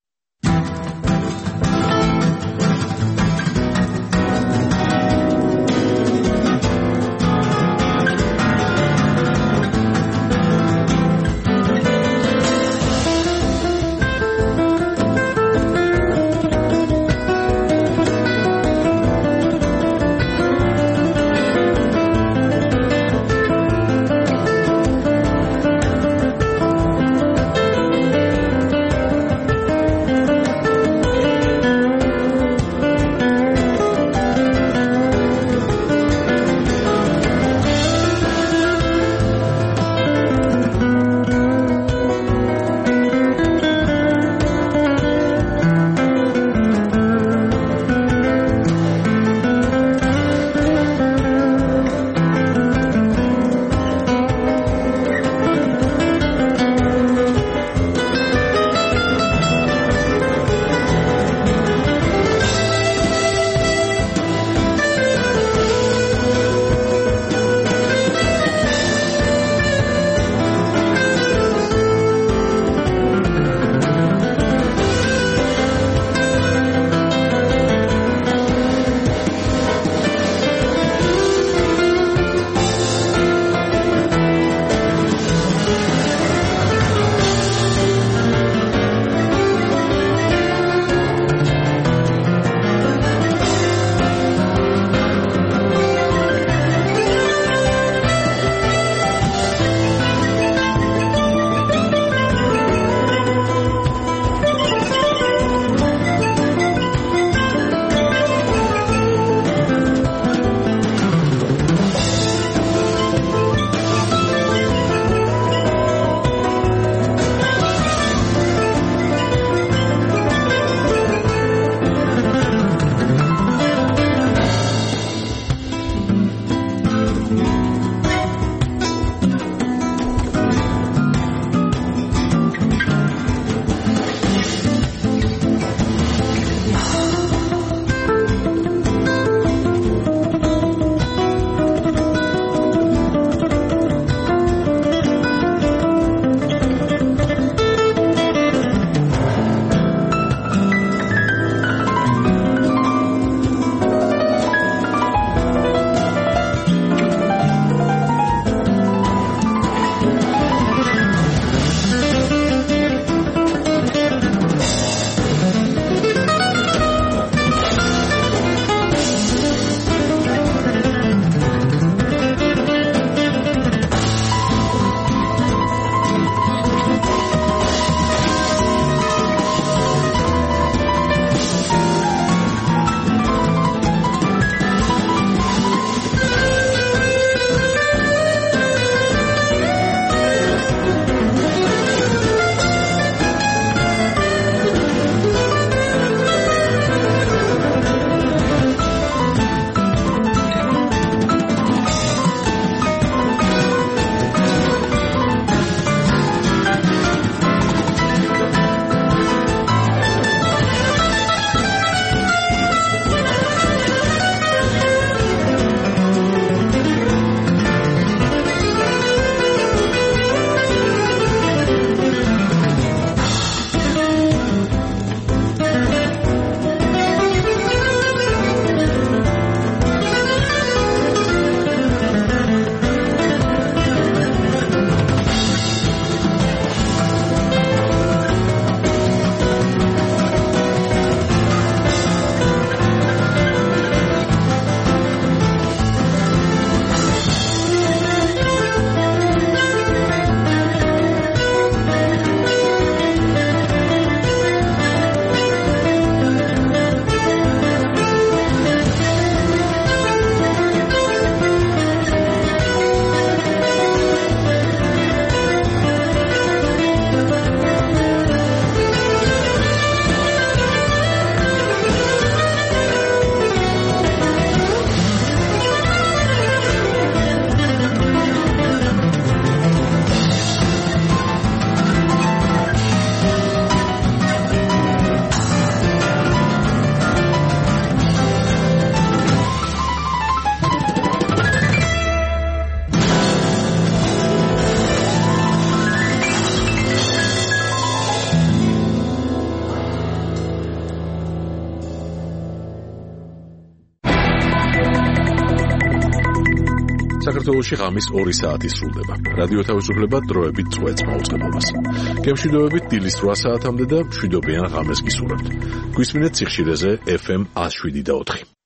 S1: საქართველოში ღამის 2 საათი სრულდება. რადიო თავისუფლება დროებით წვეთს მაუწყებლობას. გემშვიდობებით დილის 8 საათამდე და მშვიდობიან ღამეს გისურვებთ. გვისმინეთ სიხშირეზე FM 107.4.